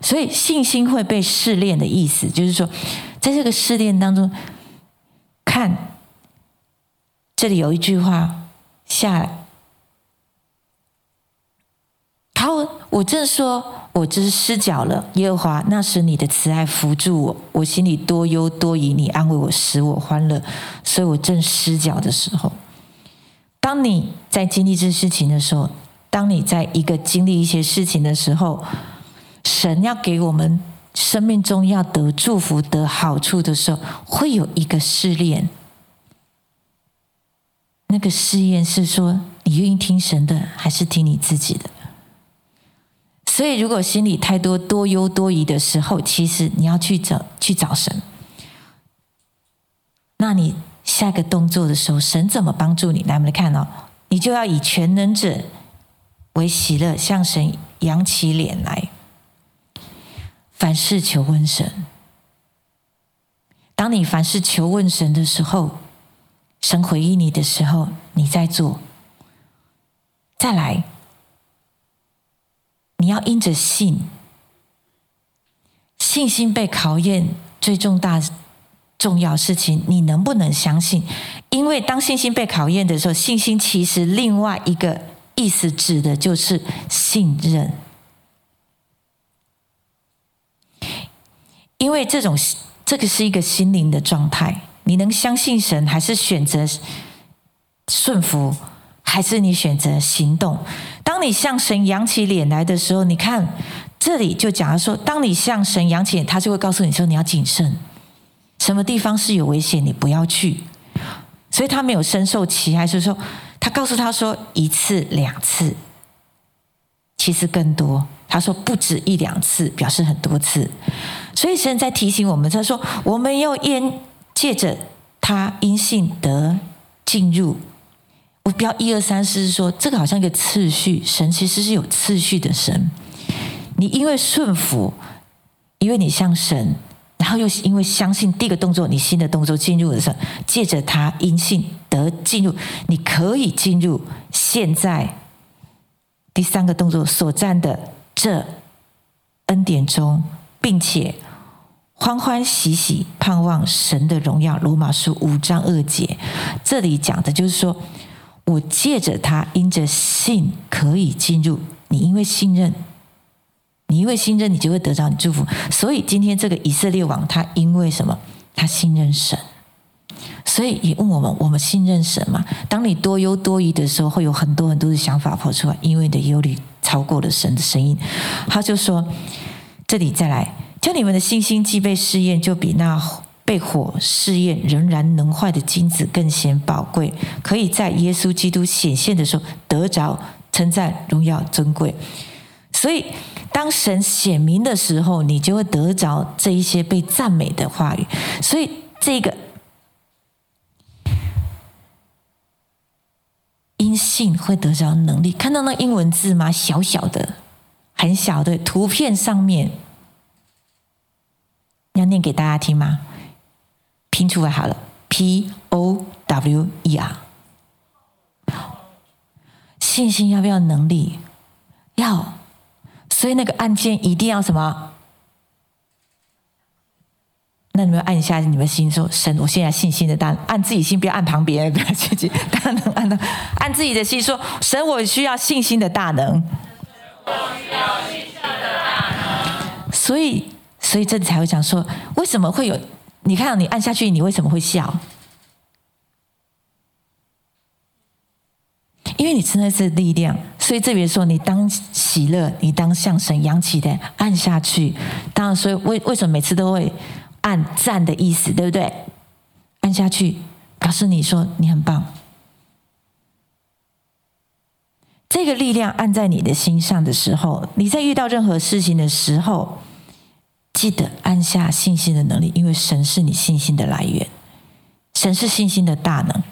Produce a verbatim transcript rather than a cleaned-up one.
所以信心会被试炼的意思，就是说，在这个试炼当中，看这里有一句话下来，好，我正说，我只是失脚了，耶和华，那时你的慈爱扶助我，我心里多忧多疑，你安慰我，使我欢乐，所以我正失脚的时候。当你在经历这事情的时候，当你在一个经历一些事情的时候，神要给我们生命中要得祝福得好处的时候，会有一个试炼。那个试验是说，你愿意听神的还是听你自己的。所以如果心里太多多忧多疑的时候，其实你要去找去找神。那你下一个动作的时候，神怎么帮助你？来，我们来看哦，你就要以全能者为喜乐，向神扬起脸来，凡事求问神。当你凡事求问神的时候，神回应你的时候，你在做。再来，你要因着信，信心被考验，最重大重要事情，你能不能相信？因为当信心被考验的时候，信心其实另外一个意思指的就是信任。因为这种这个是一个心灵的状态，你能相信神，还是选择顺服，还是你选择行动？当你向神扬起脸来的时候，你看这里就讲说，当你向神扬起脸，他就会告诉你说，你要谨慎，什么地方是有危险，你不要去。所以他没有深受其害，是说他告诉他说一次两次，其实更多。他说不止一两次，表示很多次。所以神在提醒我们，他说我们要因借着他因信得进入。我不要一二三四，说这个好像一个次序，神其实是有次序的神。你因为顺服，因为你向神，然后又因为相信，第一个动作你新的动作进入的时候，借着他因信得进入，你可以进入现在第三个动作所占的这恩典中，并且欢欢喜喜盼望神的荣耀。罗马书五章二节，这里讲的就是说，我借着他因着信可以进入，你因为信任，你因为信任，你就会得到你祝福。所以今天这个以色列王，他因为什么？他信任神。所以也问我们，我们信任神吗？当你多忧多疑的时候，会有很多很多的想法跑出来，因为你的忧虑超过了神的声音。他就说，这里再来，叫你们的信心既被试验，就比那被火试验仍然能坏的金子更显宝贵，可以在耶稣基督显现的时候得着称赞、荣耀、尊贵。所以当神显明的时候，你就会得着这一些被赞美的话语。所以这个因信会得着能力。看到那英文字吗？小小的，很小的图片上面，要念给大家听吗？拼出来好了 ，P O W E R。信心要不要能力？要。所以那个按键一定要什么？那你们按一下你们心，说神，我现在信心的大能，按自己心，不要按旁边，不要自己大能按到，按自己的心说，神，我需要信心的大能。我需要信心的大能。所以，所以这里才会讲说，为什么会有？你看你按下去，你为什么会笑？因为你真的是力量，所以这边说，你当喜乐，你当向神扬起的按下去。当然，所以为为什么每次都会按赞的意思，对不对？按下去，表示你说你很棒。这个力量按在你的心上的时候，你在遇到任何事情的时候，记得按下信心的能力，因为神是你信心的来源，神是信心的大能。